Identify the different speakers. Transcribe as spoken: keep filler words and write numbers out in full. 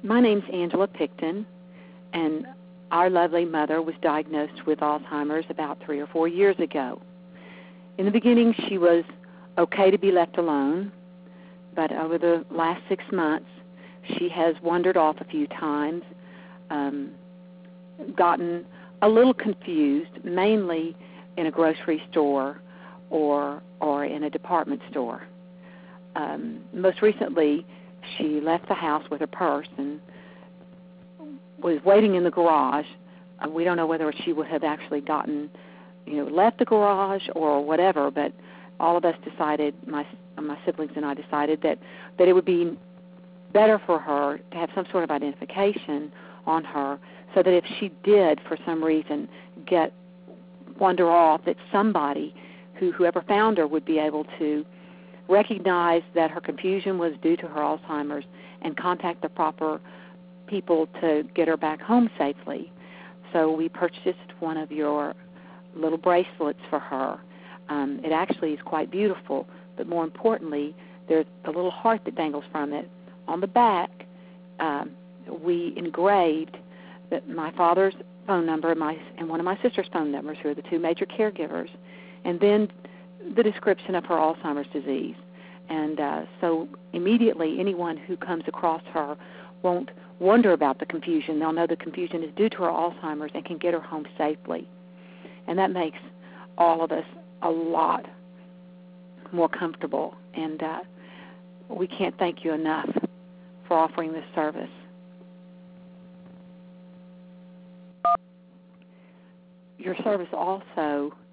Speaker 1: My name's Angela Picton, and our lovely mother was diagnosed with Alzheimer's about three or four years ago. In the beginning, she was okay to be left alone, but over the last six months, she has wandered off a few times, um, gotten a little confused, mainly in a grocery store or or in a department store. Um, most recently, she left the house with her purse and was waiting in the garage. Uh, we don't know whether she would have actually gotten, you know, left the garage or whatever, but all of us decided, my my siblings and I decided that, that it would be better for her to have some sort of identification on her so that if she did, for some reason, get wander off, that somebody, who whoever found her, would be able to recognize that her confusion was due to her Alzheimer's and contact the proper people to get her back home safely. So we purchased one of your little bracelets for her. Um, it actually is quite beautiful, but more importantly, there's a little heart that dangles from it. On the back, um, we engraved that my father's phone number and, my, and one of my sister's phone numbers, who are the two major caregivers, and then the description of her Alzheimer's disease. And uh, so immediately anyone who comes across her won't wonder about the confusion. They'll know the confusion is due to her Alzheimer's and can get her home safely. And that makes all of us a lot more comfortable. And uh, we can't thank you enough for offering this service. Your service also